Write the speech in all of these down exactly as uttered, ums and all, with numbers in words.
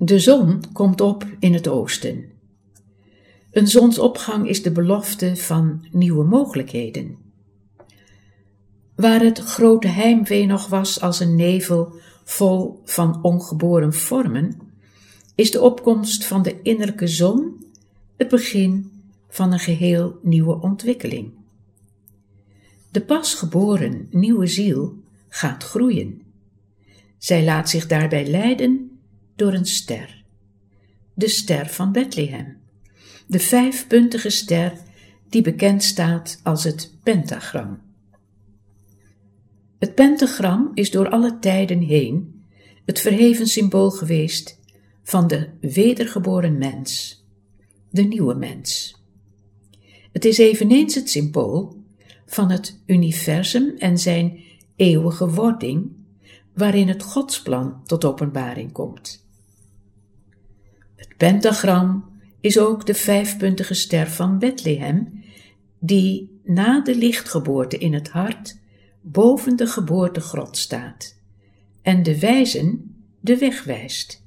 De zon komt op in het oosten. Een zonsopgang is de belofte van nieuwe mogelijkheden. Waar het grote heimwee nog was als een nevel vol van ongeboren vormen, is de opkomst van de innerlijke zon het begin van een geheel nieuwe ontwikkeling. De pas geboren nieuwe ziel gaat groeien. Zij laat zich daarbij leiden door een ster. De ster van Bethlehem. De vijfpuntige ster die bekend staat als het pentagram. Het pentagram is door alle tijden heen het verheven symbool geweest van de wedergeboren mens, de nieuwe mens. Het is eveneens het symbool van het universum en zijn eeuwige wording, waarin het Godsplan tot openbaring komt. Het pentagram is ook de vijfpuntige ster van Bethlehem, die na de lichtgeboorte in het hart boven de geboortegrot staat en de wijzen de weg wijst.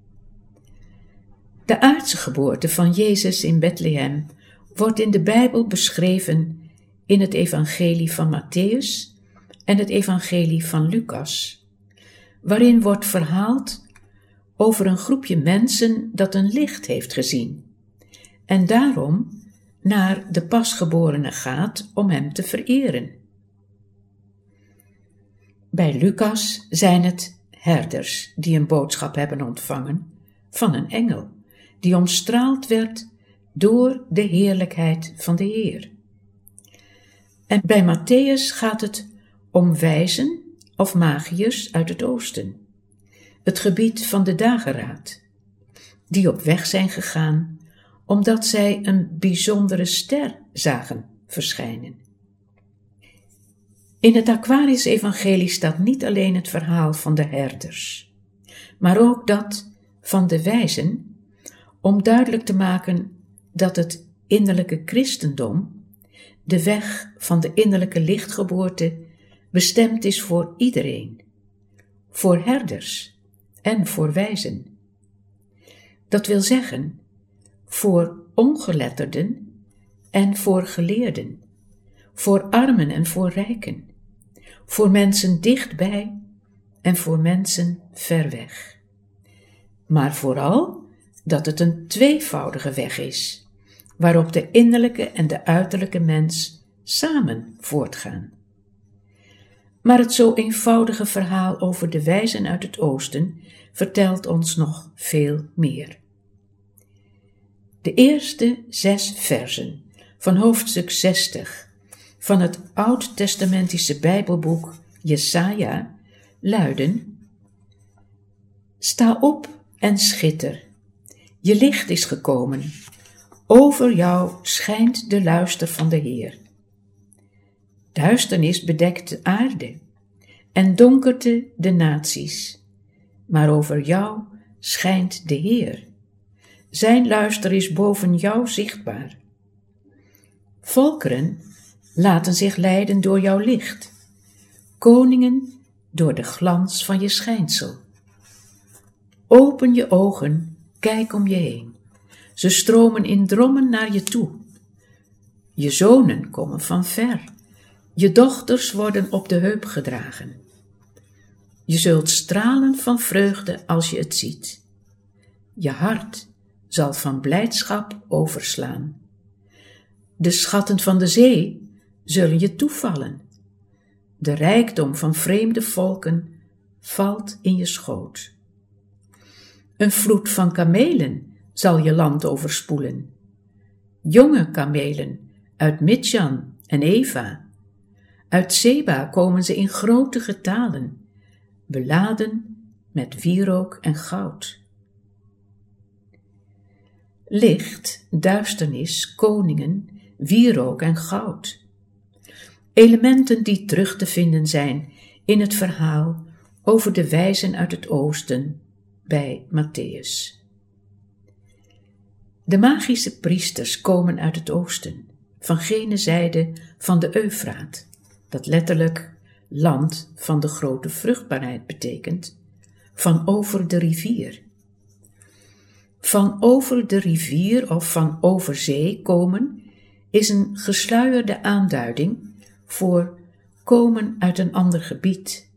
De aardse geboorte van Jezus in Bethlehem wordt in de Bijbel beschreven in het evangelie van Mattheüs en het evangelie van Lucas, waarin wordt verhaald over een groepje mensen dat een licht heeft gezien en daarom naar de pasgeborene gaat om hem te vereren. Bij Lucas zijn het herders die een boodschap hebben ontvangen van een engel, die omstraald werd door de heerlijkheid van de Heer. En bij Mattheüs gaat het om wijzen of magiërs uit het oosten, het gebied van de dageraad, die op weg zijn gegaan omdat zij een bijzondere ster zagen verschijnen. In het Aquarius-evangelie staat niet alleen het verhaal van de herders, maar ook dat van de wijzen, om duidelijk te maken dat het innerlijke christendom, de weg van de innerlijke lichtgeboorte, bestemd is voor iedereen, voor herders en voor wijzen. Dat wil zeggen, voor ongeletterden en voor geleerden, voor armen en voor rijken, voor mensen dichtbij en voor mensen ver weg. Maar vooral dat het een tweevoudige weg is, waarop de innerlijke en de uiterlijke mens samen voortgaan. Maar het zo eenvoudige verhaal over de wijzen uit het oosten vertelt ons nog veel meer. De eerste zes versen van hoofdstuk zestig van het Oud-testamentische Bijbelboek Jesaja luiden: Sta op en schitter, je licht is gekomen, over jou schijnt de luister van de Heer. Duisternis bedekt de aarde en donkerte de naties, maar over jou schijnt de Heer. Zijn luister is boven jou zichtbaar. Volkeren laten zich leiden door jouw licht, koningen door de glans van je schijnsel. Open je ogen, kijk om je heen. Ze stromen in drommen naar je toe. Je zonen komen van ver. Je dochters worden op de heup gedragen. Je zult stralen van vreugde als je het ziet. Je hart zal van blijdschap overslaan. De schatten van de zee zullen je toevallen. De rijkdom van vreemde volken valt in je schoot. Een vloed van kamelen zal je land overspoelen. Jonge kamelen uit Midjan en Eva. Uit Seba komen ze in grote getalen, beladen met wierook en goud. Licht, duisternis, koningen, wierook en goud. Elementen die terug te vinden zijn in het verhaal over de wijzen uit het oosten bij Mattheüs. De magische priesters komen uit het oosten, van gene zijde van de Eufraat, dat letterlijk land van de grote vruchtbaarheid betekent, van over de rivier. Van over de rivier of van over zee komen is een gesluierde aanduiding voor komen uit een ander gebied.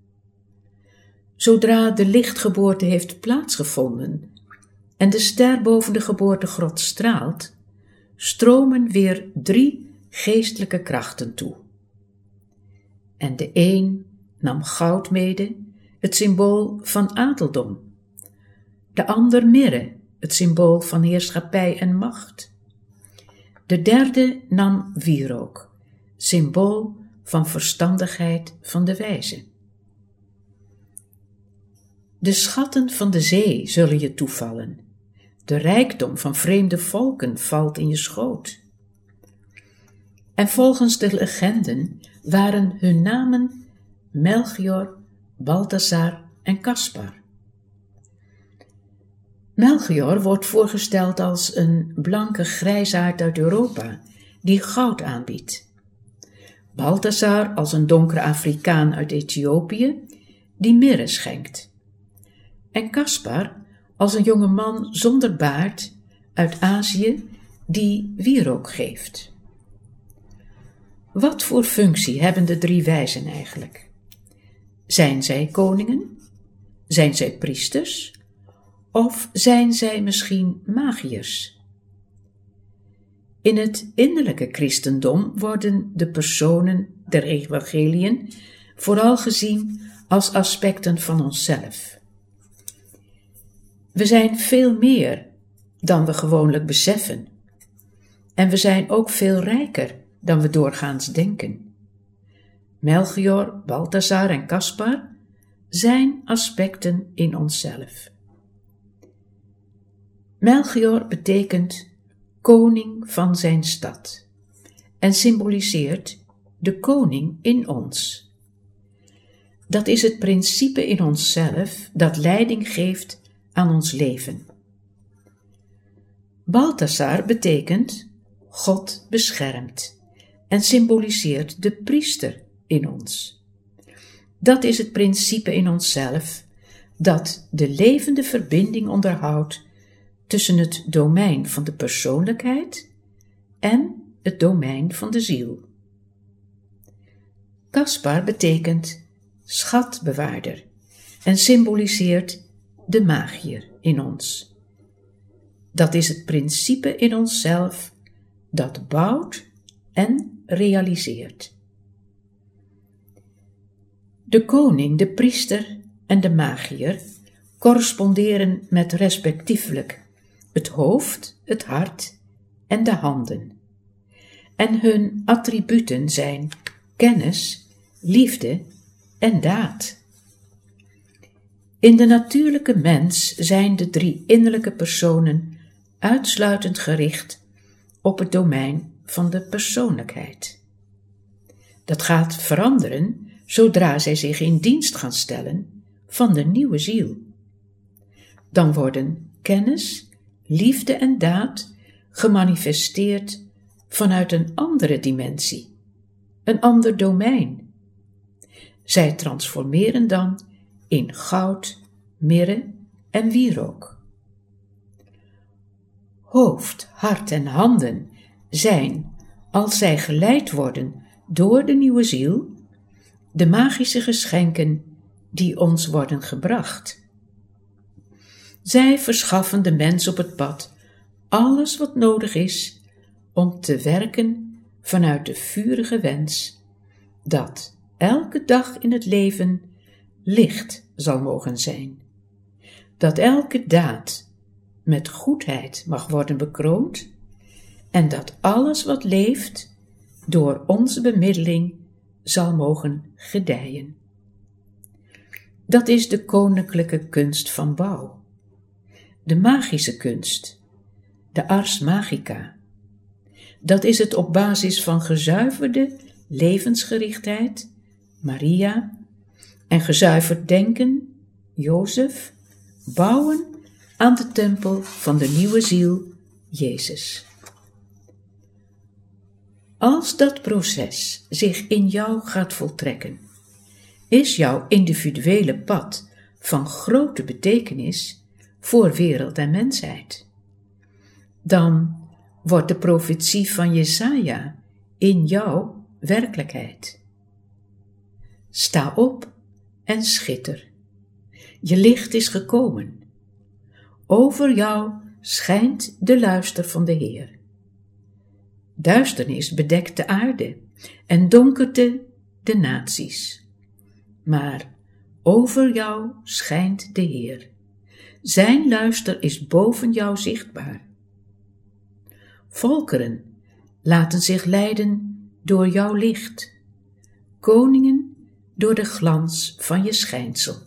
Zodra de lichtgeboorte heeft plaatsgevonden en de ster boven de geboortegrot straalt, stromen weer drie geestelijke krachten toe. En de een nam goud mede, het symbool van adeldom, de ander mirre, het symbool van heerschappij en macht. De derde nam wierook, symbool van verstandigheid van de wijze. De schatten van de zee zullen je toevallen. De rijkdom van vreemde volken valt in je schoot. En volgens de legenden waren hun namen Melchior, Balthasar en Caspar. Melchior wordt voorgesteld als een blanke grijsaard uit Europa die goud aanbiedt. Balthasar als een donkere Afrikaan uit Ethiopië die mirre schenkt. En Caspar als een jonge man zonder baard uit Azië die wierook geeft. Wat voor functie hebben de drie wijzen eigenlijk? Zijn zij koningen? Zijn zij priesters? Of zijn zij misschien magiërs? In het innerlijke christendom worden de personen der evangeliën vooral gezien als aspecten van onszelf. We zijn veel meer dan we gewoonlijk beseffen. En we zijn ook veel rijker dan we doorgaans denken. Melchior, Balthasar en Caspar zijn aspecten in onszelf. Melchior betekent koning van zijn stad en symboliseert de koning in ons. Dat is het principe in onszelf dat leiding geeft aan ons leven. Balthasar betekent God beschermt en symboliseert de priester in ons. Dat is het principe in onszelf dat de levende verbinding onderhoudt tussen het domein van de persoonlijkheid en het domein van de ziel. Caspar betekent schatbewaarder en symboliseert de magier in ons. Dat is het principe in onszelf dat bouwt en realiseert. De koning, de priester en de magier corresponderen met respectievelijk het hoofd, het hart en de handen. En hun attributen zijn kennis, liefde en daad. In de natuurlijke mens zijn de drie innerlijke personen uitsluitend gericht op het domein van de persoonlijkheid. Dat gaat veranderen zodra zij zich in dienst gaan stellen van de nieuwe ziel. Dan worden kennis, liefde en daad gemanifesteerd vanuit een andere dimensie, een ander domein. Zij transformeren dan in goud, mirre en wierook. Hoofd, hart en handen zijn, als zij geleid worden door de nieuwe ziel, de magische geschenken die ons worden gebracht. Zij verschaffen de mens op het pad alles wat nodig is om te werken vanuit de vurige wens dat elke dag in het leven licht zal mogen zijn, dat elke daad met goedheid mag worden bekroond en dat alles wat leeft door onze bemiddeling zal mogen gedijen. Dat is de koninklijke kunst van bouw, de magische kunst, de ars magica. Dat is het op basis van gezuiverde levensgerichtheid, Maria, en gezuiverd denken, Jozef, bouwen aan de tempel van de nieuwe ziel, Jezus. Als dat proces zich in jou gaat voltrekken, is jouw individuele pad van grote betekenis voor wereld en mensheid. Dan wordt de profetie van Jesaja in jou werkelijkheid. Sta op en schitter. Je licht is gekomen. Over jou schijnt de luister van de Heer. Duisternis bedekt de aarde en donkerte de naties. Maar over jou schijnt de Heer. Zijn luister is boven jou zichtbaar. Volkeren laten zich leiden door jouw licht. Koningen door de glans van je schijnsel.